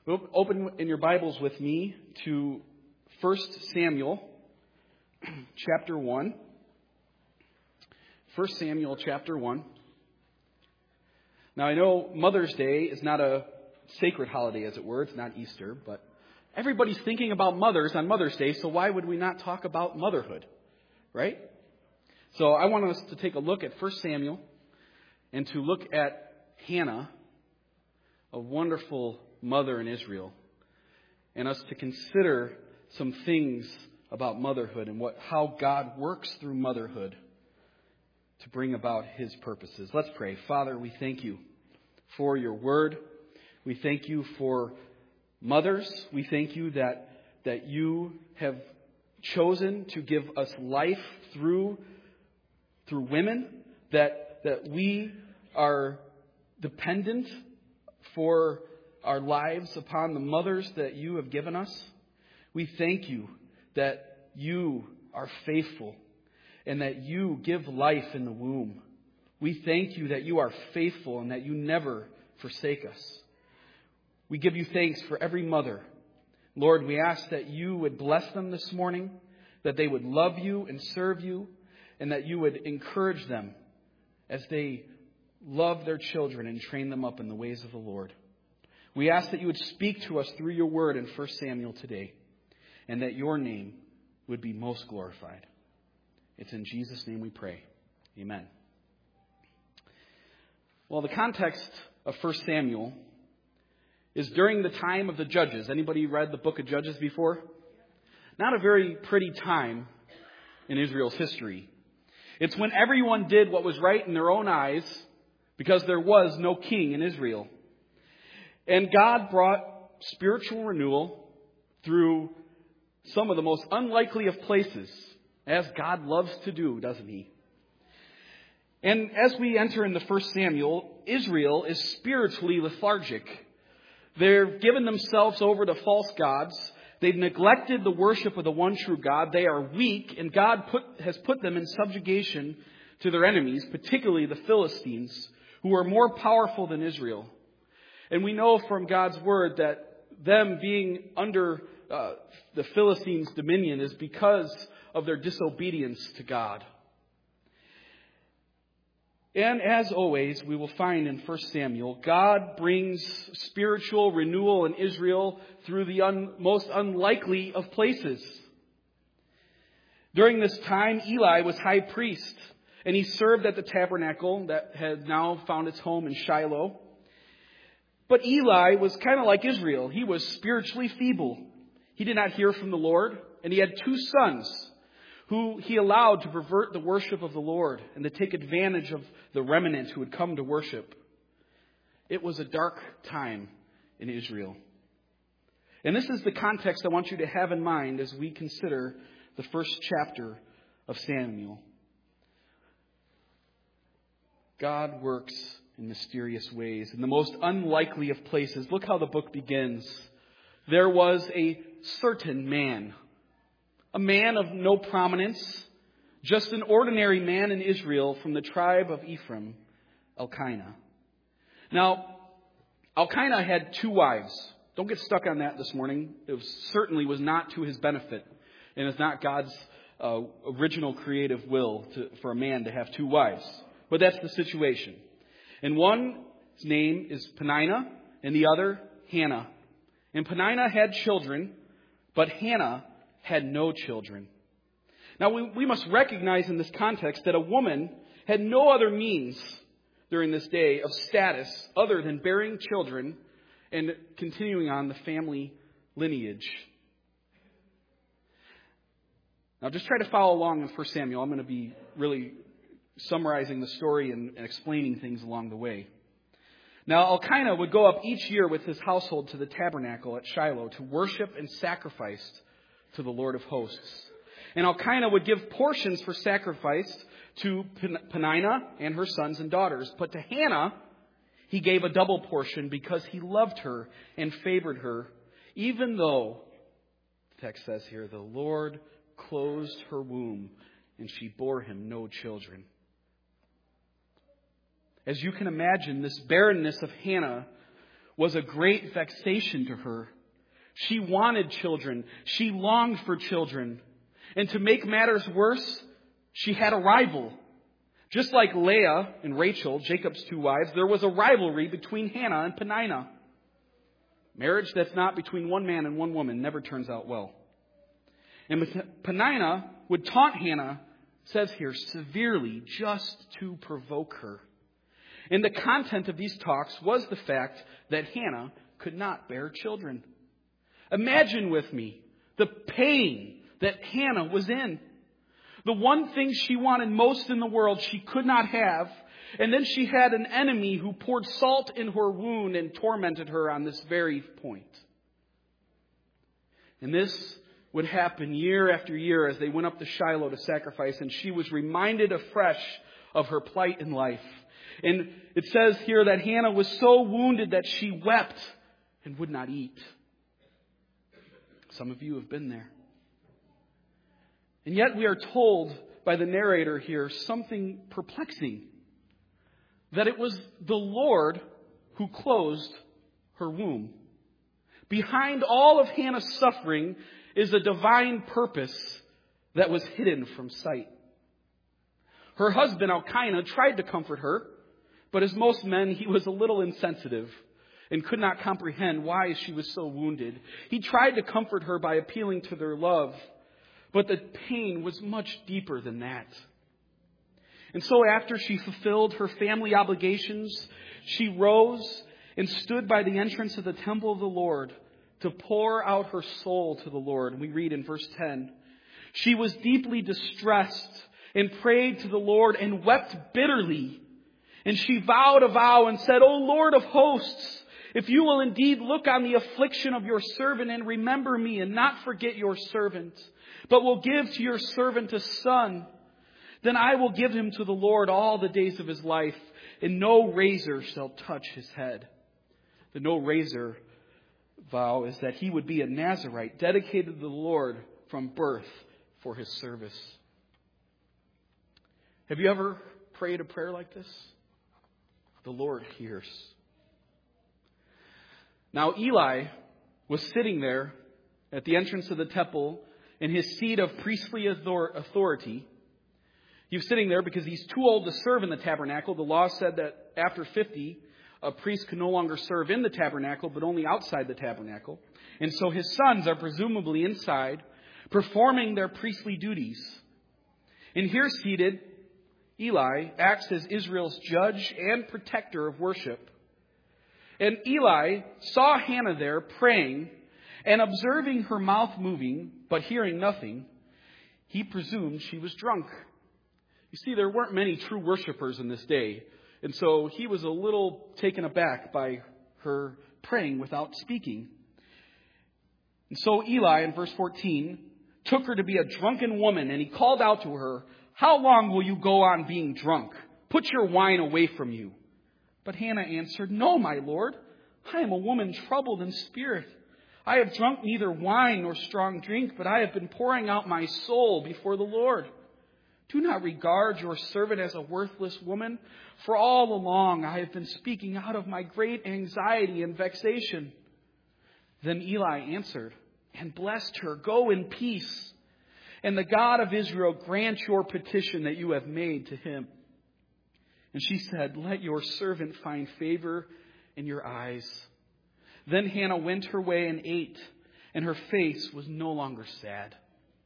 Open in your Bibles with me to 1 Samuel chapter 1. 1 Samuel chapter 1. Now I know Mother's Day is not a sacred holiday, as it were. It's not Easter, but everybody's thinking about mothers on Mother's Day, so why would we not talk about motherhood, right? So I want us to take a look at 1 Samuel and to look at Hannah, a wonderful mother in Israel, and us to consider some things about motherhood and how God works through motherhood to bring about His purposes. Let's pray. Father, we thank you for your word. We thank you for mothers. We thank you that you have chosen to give us life through women, that we are dependent for our lives upon the mothers that you have given us. We thank you that you are faithful and that you give life in the womb. We thank you that you are faithful and that you never forsake us. We give you thanks for every mother. Lord, we ask that you would bless them this morning, that they would love you and serve you, and that you would encourage them as they love their children and train them up in the ways of the Lord. We ask that you would speak to us through your word in 1 Samuel today, and that your name would be most glorified. It's in Jesus' name we pray. Amen. Well, the context of 1 Samuel is during the time of the Judges. Anybody read the book of Judges before? Not a very pretty time in Israel's history. It's when everyone did what was right in their own eyes because there was no king in Israel. And God brought spiritual renewal through some of the most unlikely of places, as God loves to do, doesn't He? And as we enter into 1 Samuel, Israel is spiritually lethargic. They've given themselves over to false gods. They've neglected the worship of the one true God. They are weak, and God has put them in subjugation to their enemies, particularly the Philistines, who are more powerful than Israel. And we know from God's word that them being under the Philistines' dominion is because of their disobedience to God. And as always, we will find in 1 Samuel, God brings spiritual renewal in Israel through the most unlikely of places. During this time, Eli was high priest, and he served at the tabernacle that had now found its home in Shiloh. But Eli was kind of like Israel. He was spiritually feeble. He did not hear from the Lord, and he had two sons who he allowed to pervert the worship of the Lord and to take advantage of the remnant who had come to worship. It was a dark time in Israel. And this is the context I want you to have in mind as we consider the first chapter of Samuel. God works in mysterious ways, in the most unlikely of places. Look how the book begins. There was a certain man, a man of no prominence, just an ordinary man in Israel from the tribe of Ephraim, Elkanah. Now, Elkanah had two wives. Don't get stuck on that this morning. It certainly was not to his benefit, and it's not God's original creative will for a man to have two wives. But that's the situation. And one's name is Peninnah, and the other, Hannah. And Peninnah had children, but Hannah had no children. Now, we must recognize in this context that a woman had no other means during this day of status other than bearing children and continuing on the family lineage. Now, just try to follow along in 1 Samuel. I'm going to be really summarizing the story and explaining things along the way. Now, Elkanah would go up each year with his household to the tabernacle at Shiloh to worship and sacrifice to the Lord of hosts. And Elkanah would give portions for sacrifice to Peninnah and her sons and daughters. But to Hannah, he gave a double portion because he loved her and favored her, even though, the text says here, the Lord closed her womb and she bore him no children. As you can imagine, this barrenness of Hannah was a great vexation to her. She wanted children. She longed for children. And to make matters worse, she had a rival. Just like Leah and Rachel, Jacob's two wives, there was a rivalry between Hannah and Peninnah. Marriage that's not between one man and one woman never turns out well. And Peninnah would taunt Hannah, says here, severely, just to provoke her. And the content of these talks was the fact that Hannah could not bear children. Imagine with me the pain that Hannah was in. The one thing she wanted most in the world she could not have. And then she had an enemy who poured salt in her wound and tormented her on this very point. And this would happen year after year as they went up to Shiloh to sacrifice. And she was reminded afresh of her plight in life. And it says here that Hannah was so wounded that she wept and would not eat. Some of you have been there. And yet we are told by the narrator here something perplexing. That it was the Lord who closed her womb. Behind all of Hannah's suffering is a divine purpose that was hidden from sight. Her husband, Elkanah, tried to comfort her, but as most men, he was a little insensitive and could not comprehend why she was so wounded. He tried to comfort her by appealing to their love, but the pain was much deeper than that. And so after she fulfilled her family obligations, she rose and stood by the entrance of the temple of the Lord to pour out her soul to the Lord. And we read in verse 10, she was deeply distressed and prayed to the Lord and wept bitterly. And she vowed a vow and said, O Lord of hosts, if you will indeed look on the affliction of your servant and remember me and not forget your servant, but will give to your servant a son, then I will give him to the Lord all the days of his life, and no razor shall touch his head. The no razor vow is that he would be a Nazirite, dedicated to the Lord from birth for his service. Have you ever prayed a prayer like this? The Lord hears. Now Eli was sitting there at the entrance of the temple in his seat of priestly authority. He was sitting there because he's too old to serve in the tabernacle. The law said that after 50, a priest could no longer serve in the tabernacle, but only outside the tabernacle. And so his sons are presumably inside, performing their priestly duties. And here seated, Eli acts as Israel's judge and protector of worship. And Eli saw Hannah there praying and observing her mouth moving, but hearing nothing. He presumed she was drunk. You see, there weren't many true worshipers in this day. And so he was a little taken aback by her praying without speaking. And so Eli, in verse 14, took her to be a drunken woman, and he called out to her, how long will you go on being drunk? Put your wine away from you. But Hannah answered, no, my Lord, I am a woman troubled in spirit. I have drunk neither wine nor strong drink, but I have been pouring out my soul before the Lord. Do not regard your servant as a worthless woman, for all along I have been speaking out of my great anxiety and vexation. Then Eli answered and blessed her, go in peace, and the God of Israel grant your petition that you have made to him. And she said, let your servant find favor in your eyes. Then Hannah went her way and ate, and her face was no longer sad.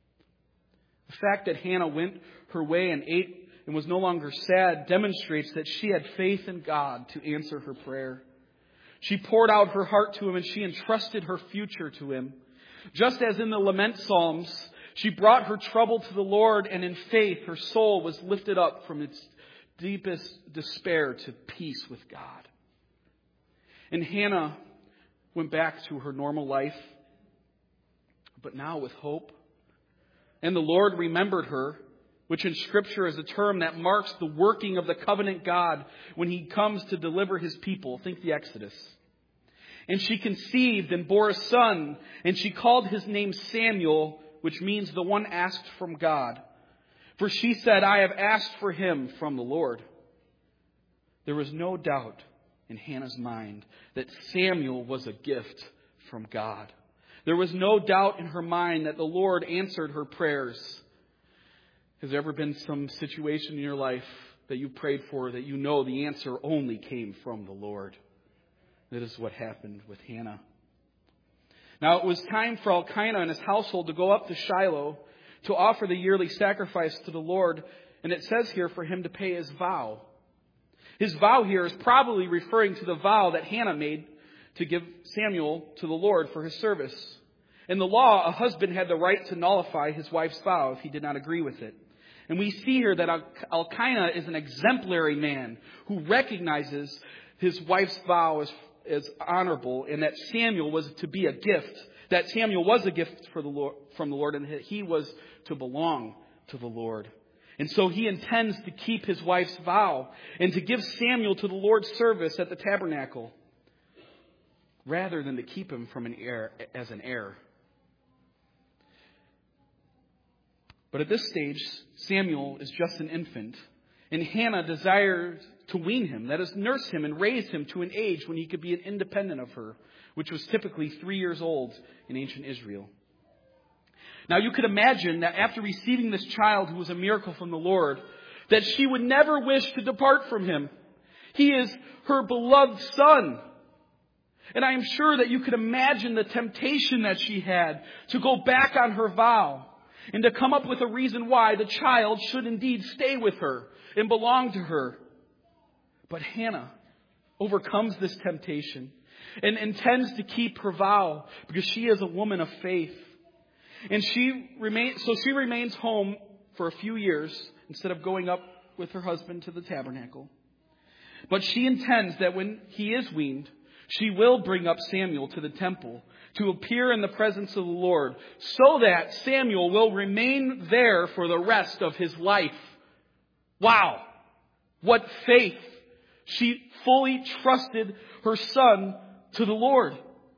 The fact that Hannah went her way and ate and was no longer sad demonstrates that she had faith in God to answer her prayer. She poured out her heart to him, and she entrusted her future to him. Just as in the lament psalms, she brought her trouble to the Lord, and in faith her soul was lifted up from its deepest despair to peace with God. And Hannah went back to her normal life, but now with hope. And the Lord remembered her, which in Scripture is a term that marks the working of the covenant God when he comes to deliver his people. Think the Exodus. And she conceived and bore a son, and she called his name Samuel, which means the one asked from God. For she said, I have asked for him from the Lord. There was no doubt in Hannah's mind that Samuel was a gift from God. There was no doubt in her mind that the Lord answered her prayers. Has there ever been some situation in your life that you prayed for that you know the answer only came from the Lord? That is what happened with Hannah. Now it was time for Elkanah and his household to go up to Shiloh to offer the yearly sacrifice to the Lord. And it says here for him to pay his vow. His vow here is probably referring to the vow that Hannah made to give Samuel to the Lord for his service. In the law, a husband had the right to nullify his wife's vow if he did not agree with it. And we see here that Elkanah is an exemplary man who recognizes his wife's vow as honorable, and that Samuel was to be a gift. That Samuel was a gift from the Lord, and that he was to belong to the Lord. And so he intends to keep his wife's vow and to give Samuel to the Lord's service at the tabernacle, rather than to keep him from as an heir. But at this stage, Samuel is just an infant, and Hannah desires to wean him, that is, nurse him and raise him to an age when he could be independent of her, which was typically 3 years old in ancient Israel. Now you could imagine that after receiving this child who was a miracle from the Lord, that she would never wish to depart from him. He is her beloved son. And I am sure that you could imagine the temptation that she had to go back on her vow and to come up with a reason why the child should indeed stay with her and belong to her. But Hannah overcomes this temptation and intends to keep her vow because she is a woman of faith. And she remains home for a few years instead of going up with her husband to the tabernacle. But she intends that when he is weaned, she will bring up Samuel to the temple to appear in the presence of the Lord, so that Samuel will remain there for the rest of his life. Wow! What faith! She fully trusted her son to the Lord.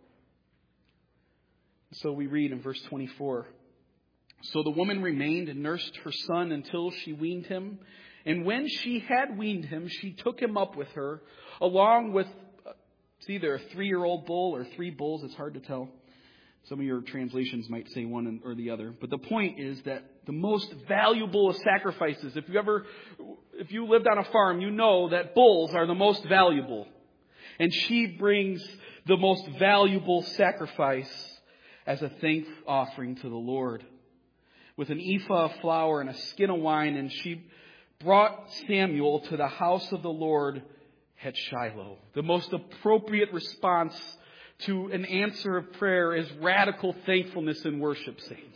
So we read in verse 24. So the woman remained and nursed her son until she weaned him. And when she had weaned him, she took him up with her, along with, it's either a 3-year-old bull or 3 bulls. It's hard to tell. Some of your translations might say one or the other. But the point is that the most valuable of sacrifices, if you lived on a farm, you know that bulls are the most valuable. And she brings the most valuable sacrifice as a thank offering to the Lord, with an ephah of flour and a skin of wine. And she brought Samuel to the house of the Lord at Shiloh. The most appropriate response to an answer of prayer is radical thankfulness and worship, saints.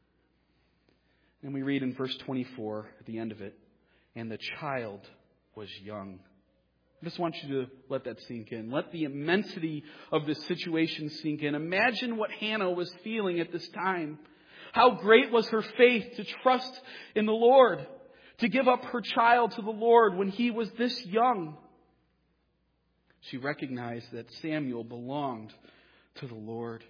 And we read in verse 24 at the end of it, and the child was young. I just want you to let that sink in. Let the immensity of this situation sink in. Imagine what Hannah was feeling at this time. How great was her faith to trust in the Lord, to give up her child to the Lord when he was this young. She recognized that Samuel belonged to the Lord.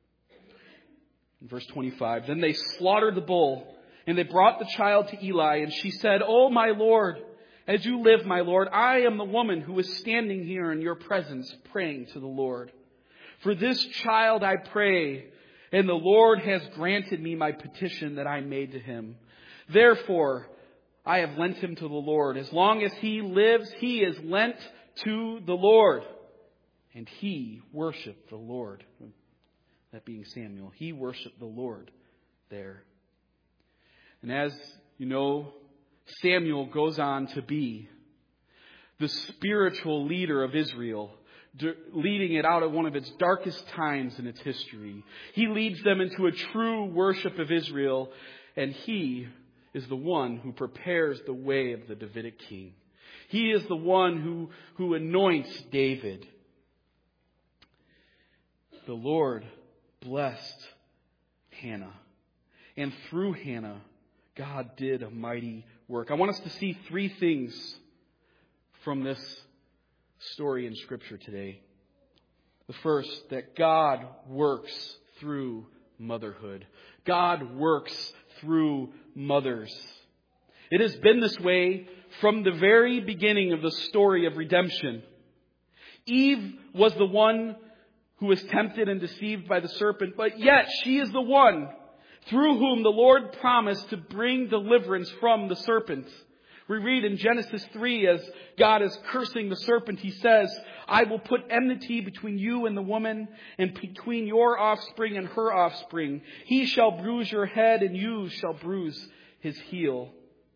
In verse 25, then they slaughtered the bull, and they brought the child to Eli, and she said, "Oh, my Lord, as you live, my Lord, I am the woman who is standing here in your presence praying to the Lord. For this child I pray, and the Lord has granted me my petition that I made to him. Therefore, I have lent him to the Lord. As long as he lives, he is lent to the Lord." And he worshiped the Lord. That being Samuel. He worshiped the Lord there. And as you know, Samuel goes on to be the spiritual leader of Israel, leading it out of one of its darkest times in its history. He leads them into a true worship of Israel, and he is the one who prepares the way of the Davidic king. He is the one who anoints David. The Lord blessed Hannah. And through Hannah, God did a mighty work. I want us to see 3 things from this story in Scripture today. The first, that God works through motherhood. God works through mothers. It has been this way from the very beginning of the story of redemption. Eve was the one who was tempted and deceived by the serpent, but yet she is the one through whom the Lord promised to bring deliverance from the serpent. We read in Genesis 3, as God is cursing the serpent, He says, I will put enmity between you and the woman, and between your offspring and her offspring. He shall bruise your head, and you shall bruise his heel.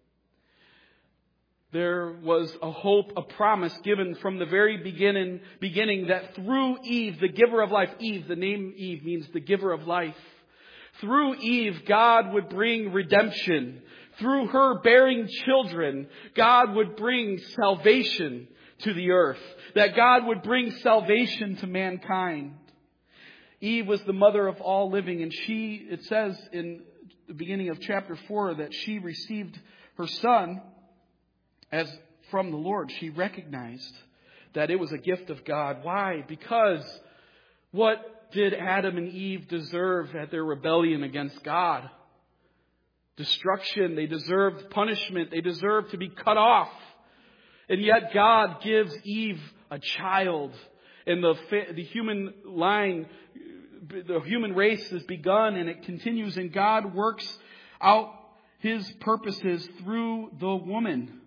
There was a hope, a promise given from the very beginning that through Eve, the giver of life, Eve, the name Eve means the giver of life. Through Eve, God would bring redemption. Through her bearing children, God would bring salvation to the earth. That God would bring salvation to mankind. Eve was the mother of all living, and it says in the beginning of chapter 4 that she received her son as from the Lord. She recognized that it was a gift of God. Why? Because what did Adam and Eve deserve at their rebellion against God? Destruction. They deserved punishment. They deserved to be cut off. And yet God gives Eve a child. And the human line, the human race has begun, and it continues. And God works out His purposes through the woman.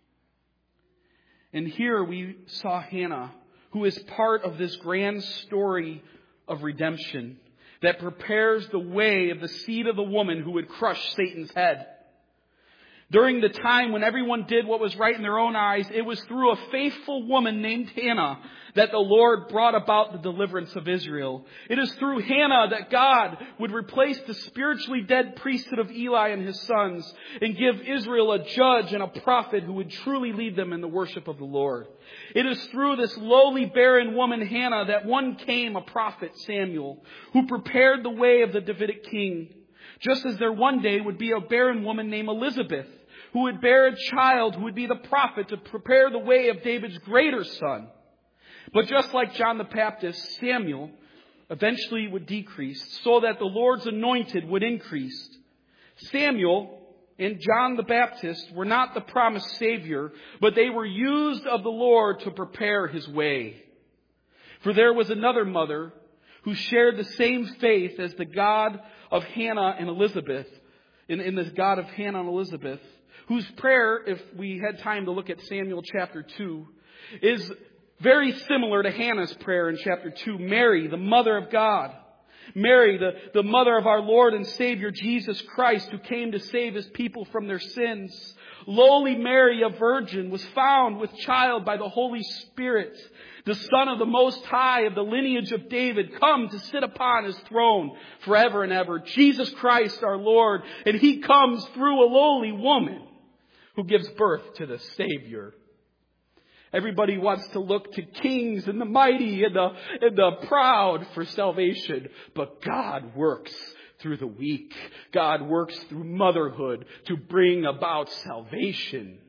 And here we saw Hannah, who is part of this grand story of redemption that prepares the way of the seed of the woman who would crush Satan's head. During the time when everyone did what was right in their own eyes, it was through a faithful woman named Hannah that the Lord brought about the deliverance of Israel. It is through Hannah that God would replace the spiritually dead priesthood of Eli and his sons and give Israel a judge and a prophet who would truly lead them in the worship of the Lord. It is through this lowly barren woman Hannah that one came, a prophet, Samuel, who prepared the way of the Davidic king. Just as there one day would be a barren woman named Elizabeth, who would bear a child who would be the prophet to prepare the way of David's greater son. But just like John the Baptist, Samuel eventually would decrease so that the Lord's anointed would increase. Samuel and John the Baptist were not the promised Savior, but they were used of the Lord to prepare His way. For there was another mother who shared the same faith as the God of Hannah and Elizabeth, in this God of Hannah and Elizabeth, whose prayer, if we had time to look at Samuel chapter 2, is very similar to Hannah's prayer in chapter 2. Mary, the mother of God. Mary, the mother of our Lord and Savior Jesus Christ, who came to save His people from their sins. Lowly Mary, a virgin, was found with child by the Holy Spirit, the Son of the Most High, of the lineage of David, come to sit upon His throne forever and ever. Jesus Christ our Lord, and He comes through a lowly woman who gives birth to the Savior. Everybody wants to look to kings and the mighty and the proud for salvation. But God works through the weak. God works through motherhood to bring about salvation.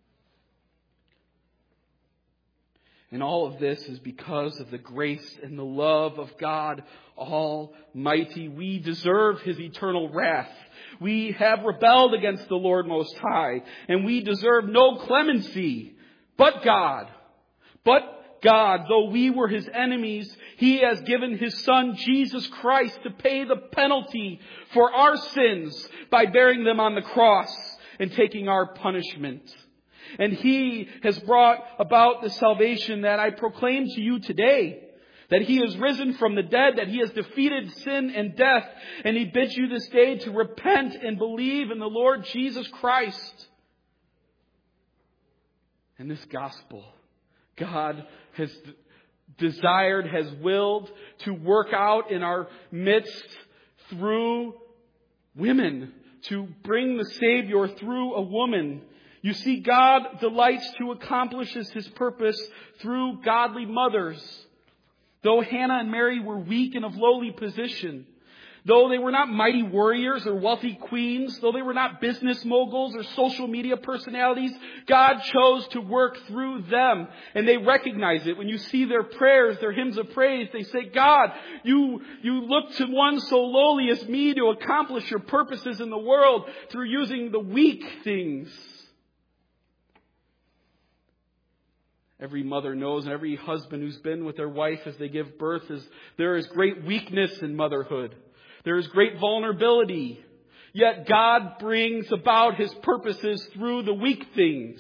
And all of this is because of the grace and the love of God Almighty. We deserve His eternal wrath. We have rebelled against the Lord Most High, and we deserve no clemency. But God, though we were His enemies, He has given His Son, Jesus Christ, to pay the penalty for our sins by bearing them on the cross and taking our punishment. And He has brought about the salvation that I proclaim to you today. That He has risen from the dead, that He has defeated sin and death. And He bids you this day to repent and believe in the Lord Jesus Christ. And this gospel, God has desired, has willed to work out in our midst through women, to bring the Savior through a woman. You see, God delights to accomplish His purpose through godly mothers. Though Hannah and Mary were weak and of lowly position, though they were not mighty warriors or wealthy queens, though they were not business moguls or social media personalities, God chose to work through them. And they recognize it. When you see their prayers, their hymns of praise, they say, God, you look to one so lowly as me to accomplish your purposes in the world through using the weak things. Every mother knows, and every husband who's been with their wife as they give birth, is there is great weakness in motherhood. There is great vulnerability. Yet God brings about His purposes through the weak things.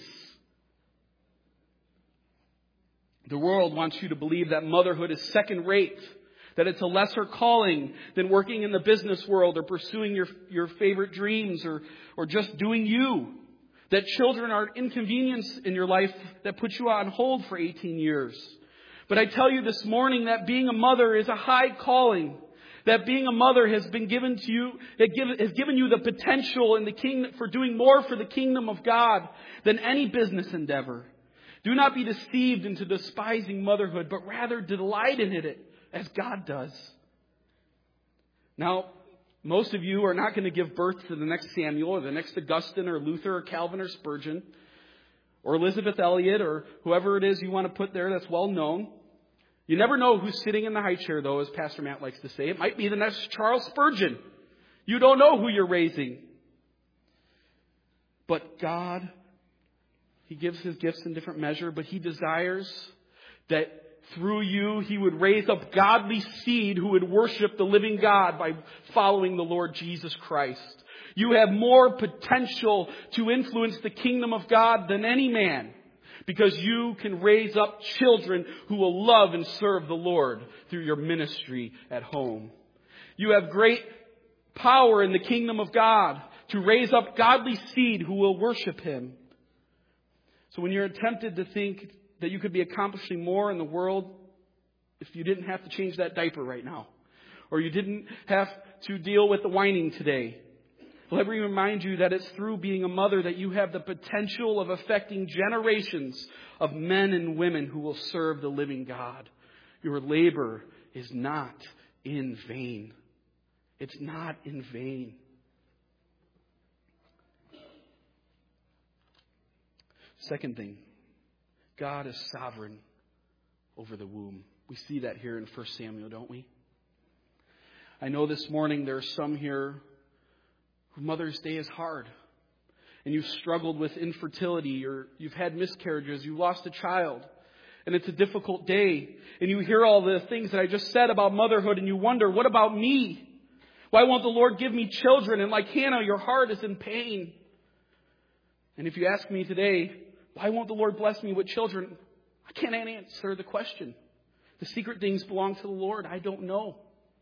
The world wants you to believe that motherhood is second rate, that it's a lesser calling than working in the business world or pursuing your favorite dreams or just doing you. That children are an inconvenience in your life that puts you on hold for 18 years. But I tell you this morning that being a mother is a high calling. That being a mother has been given to you, has given you the potential in the kingdom for doing more for the kingdom of God than any business endeavor. Do not be deceived into despising motherhood, but rather delight in it as God does. Now, most of you are not going to give birth to the next Samuel or the next Augustine or Luther or Calvin or Spurgeon or Elizabeth Elliot or whoever it is you want to put there that's well known. You never know who's sitting in the high chair, though, as Pastor Matt likes to say. It might be the next Charles Spurgeon. You don't know who you're raising. But God, He gives His gifts in different measure, but He desires that through you, He would raise up godly seed who would worship the living God by following the Lord Jesus Christ. You have more potential to influence the kingdom of God than any man, because you can raise up children who will love and serve the Lord through your ministry at home. You have great power in the kingdom of God to raise up godly seed who will worship Him. So when you're tempted to think that you could be accomplishing more in the world if you didn't have to change that diaper right now, or you didn't have to deal with the whining today, let me remind you that it's through being a mother that you have the potential of affecting generations of men and women who will serve the living God. Your labor is not in vain. It's not in vain. Second thing, God is sovereign over the womb. We see that here in 1 Samuel, don't we? I know this morning there are some here who Mother's Day is hard. And you've struggled with infertility, or you've had miscarriages, you lost a child. And it's a difficult day. And you hear all the things that I just said about motherhood, and you wonder, what about me? Why won't the Lord give me children? And like Hannah, your heart is in pain. And if you ask me today, why won't the Lord bless me with children? I can't answer the question. The secret things belong to the Lord. I don't know.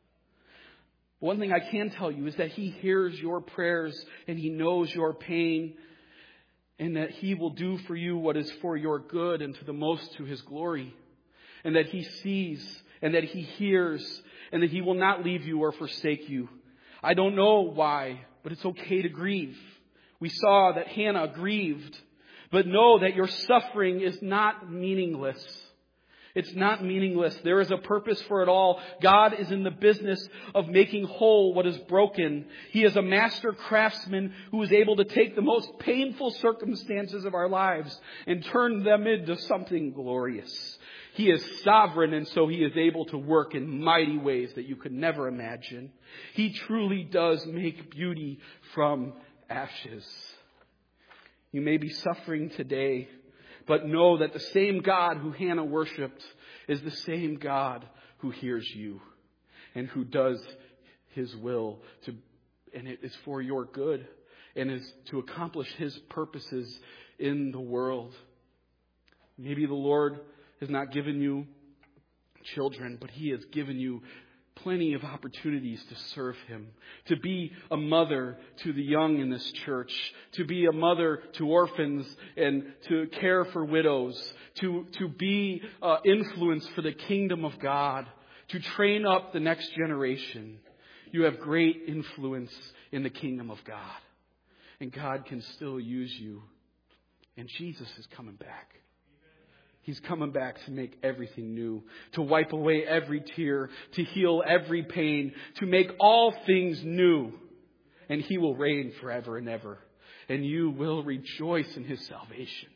One thing I can tell you is that He hears your prayers and He knows your pain, and that He will do for you what is for your good and to the most to His glory. And that He sees and that He hears and that He will not leave you or forsake you. I don't know why, but it's okay to grieve. We saw that Hannah grieved. But know that your suffering is not meaningless. It's not meaningless. There is a purpose for it all. God is in the business of making whole what is broken. He is a master craftsman who is able to take the most painful circumstances of our lives and turn them into something glorious. He is sovereign, and so He is able to work in mighty ways that you could never imagine. He truly does make beauty from ashes. You may be suffering today, but know that the same God who Hannah worshipped is the same God who hears you and who does His will, and it is for your good and is to accomplish His purposes in the world. Maybe the Lord has not given you children, but He has given you plenty of opportunities to serve Him, to be a mother to the young in this church, to be a mother to orphans and to care for widows, to be influence for the kingdom of God, to train up the next generation. You have great influence in the kingdom of God, and God can still use you. And Jesus is coming back. He's coming back to make everything new, to wipe away every tear, to heal every pain, to make all things new. And He will reign forever and ever. And you will rejoice in His salvation.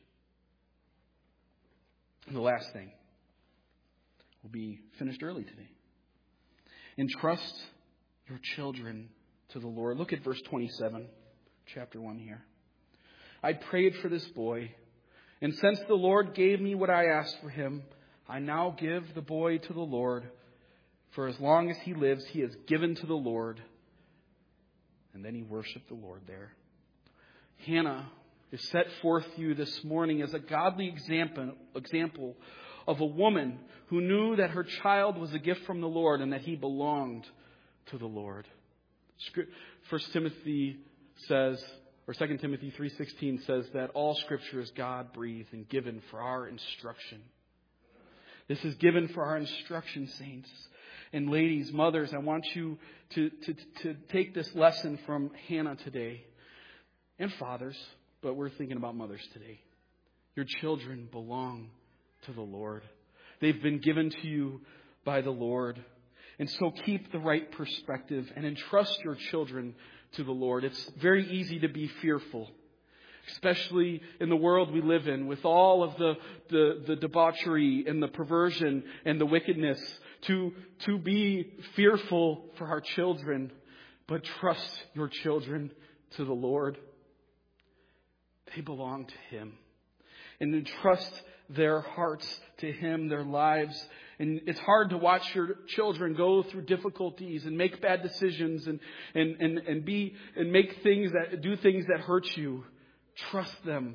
And the last thing, we'll be finished early today. Entrust your children to the Lord. Look at verse 27, chapter 1 here. I prayed for this boy, And since the Lord gave me what I asked for him, I now give the boy to the Lord. For as long as he lives, he is given to the Lord. And then he worshiped the Lord there. Hannah is set forth to you this morning as a godly example of a woman who knew that her child was a gift from the Lord and that he belonged to the Lord. 1 Timothy says, or 2 Timothy 3:16 says that all Scripture is God-breathed and given for our instruction. This is given for our instruction, saints. And ladies, mothers, I want you to take this lesson from Hannah today. And fathers, but we're thinking about mothers today. Your children belong to the Lord. They've been given to you by the Lord. And so keep the right perspective and entrust your children to the Lord. It's very easy to be fearful, especially in the world we live in, with all of the debauchery and the perversion and the wickedness, to be fearful for our children. But trust your children to the Lord. They belong to Him. And entrust their hearts to Him, their lives. And it's hard to watch your children go through difficulties and make bad decisions and make things do things that hurt you. Entrust them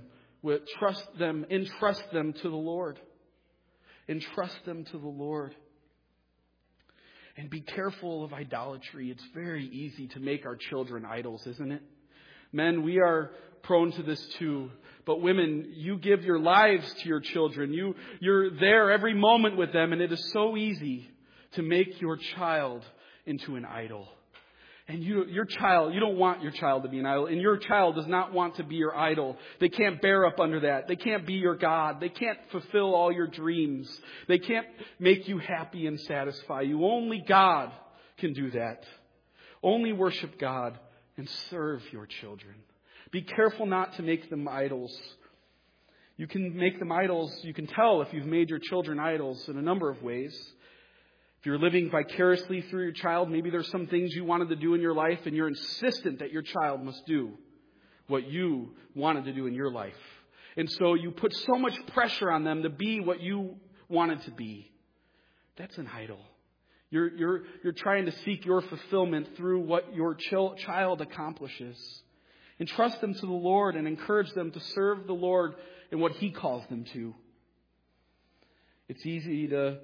to the Lord. Entrust them to the Lord. And be careful of idolatry. It's very easy to make our children idols, isn't it? Men, we are prone to this too. But women, you give your lives to your children. You're there every moment with them. And it is so easy to make your child into an idol. And you don't want your child to be an idol. And your child does not want to be your idol. They can't bear up under that. They can't be your God. They can't fulfill all your dreams. They can't make you happy and satisfy you. Only God can do that. Only worship God and serve your children. Be careful not to make them idols. You can make them idols. You can tell if you've made your children idols in a number of ways. If you're living vicariously through your child, maybe there's some things you wanted to do in your life and you're insistent that your child must do what you wanted to do in your life. And so you put so much pressure on them to be what you wanted to be. That's an idol. You're trying to seek your fulfillment through what your child accomplishes. Entrust them to the Lord and encourage them to serve the Lord in what He calls them to. It's easy to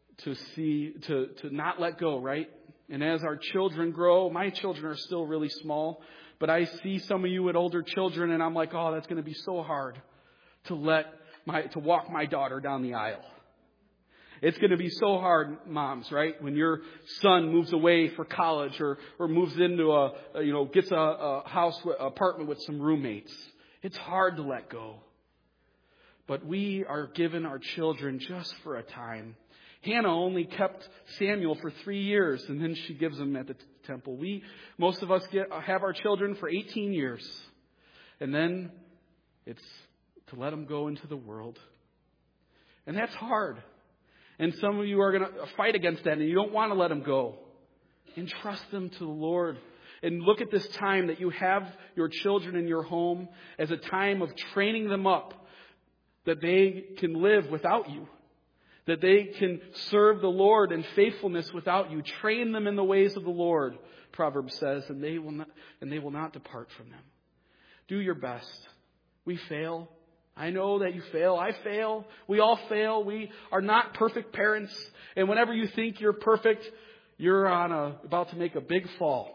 not let go, right? And as our children grow, my children are still really small, but I see some of you with older children and I'm like, oh, that's going to be so hard to walk my daughter down the aisle. It's going to be so hard, moms, right? When your son moves away for college or moves into gets a apartment with some roommates. It's hard to let go. But we are given our children just for a time. Hannah only kept Samuel for 3 years, and then she gives him at the temple. Most of us have our children for 18 years. And then it's to let them go into the world. And that's hard. And some of you are going to fight against that, and you don't want to let them go. Entrust them to the Lord. And look at this time that you have your children in your home as a time of training them up that they can live without you. That they can serve the Lord in faithfulness without you. Train them in the ways of the Lord, Proverbs says, and they will not depart from them. Do your best. We fail. I know that you fail. I fail. We all fail. We are not perfect parents. And whenever you think you're perfect, you're about to make a big fall.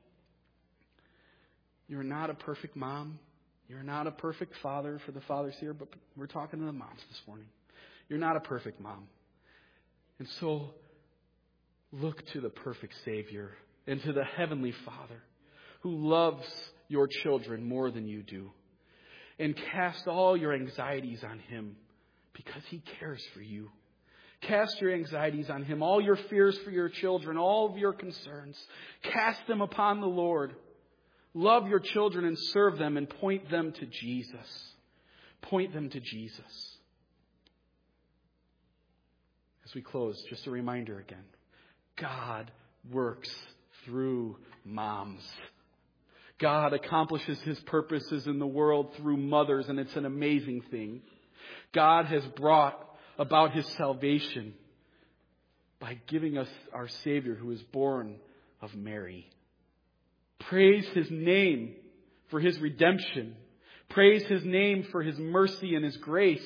You're not a perfect mom. You're not a perfect father for the fathers here, but we're talking to the moms this morning. You're not a perfect mom. And so look to the perfect Savior and to the Heavenly Father who loves your children more than you do. And cast all your anxieties on Him because He cares for you. Cast your anxieties on Him, all your fears for your children, all of your concerns. Cast them upon the Lord. Love your children and serve them and point them to Jesus. Point them to Jesus. As we close, just a reminder again. God works through moms. God accomplishes His purposes in the world through mothers, and it's an amazing thing. God has brought about His salvation by giving us our Savior who is born of Mary. Praise His name for His redemption. Praise His name for His mercy and His grace.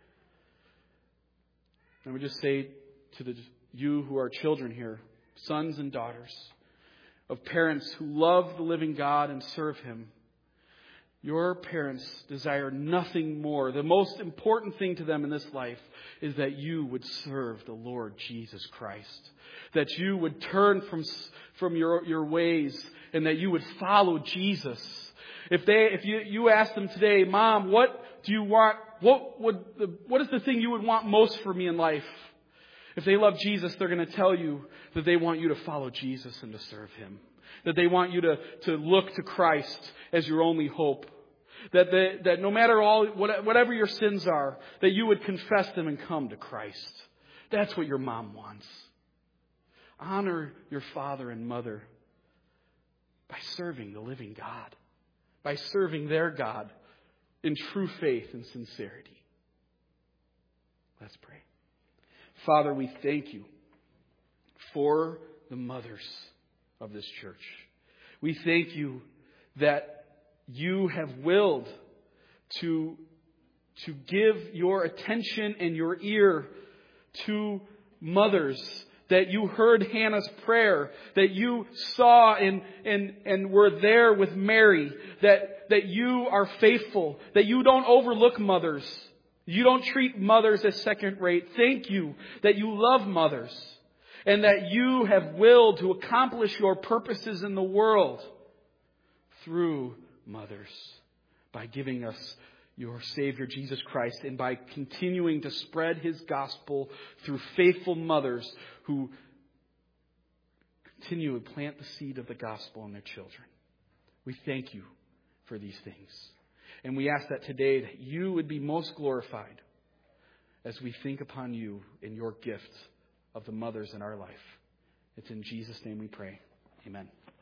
And we just say to you who are children here, sons and daughters of parents who love the living God and serve Him, your parents desire nothing more. The most important thing to them in this life is that you would serve the Lord Jesus Christ. That you would turn from your ways and that you would follow Jesus. If you ask them today, Mom, what do you want? What is the thing you would want most for me in life? If they love Jesus, they're going to tell you that they want you to follow Jesus and to serve Him. That they want you to look to Christ as your only hope. That no matter whatever your sins are, that you would confess them and come to Christ. That's what your mom wants. Honor your father and mother by serving the living God. By serving their God in true faith and sincerity. Let's pray. Father, we thank you for the mothers of this church. We thank you that you have willed to give your attention and your ear to mothers, that you heard Hannah's prayer, that you saw and were there with Mary, that you are faithful, that you don't overlook mothers. You don't treat mothers as second rate. Thank you that you love mothers and that you have willed to accomplish your purposes in the world through mothers by giving us your Savior Jesus Christ and by continuing to spread His gospel through faithful mothers who continue to plant the seed of the gospel in their children. We thank you for these things. And we ask that today that you would be most glorified as we think upon you in your gift of the mothers in our life. It's in Jesus' name we pray. Amen.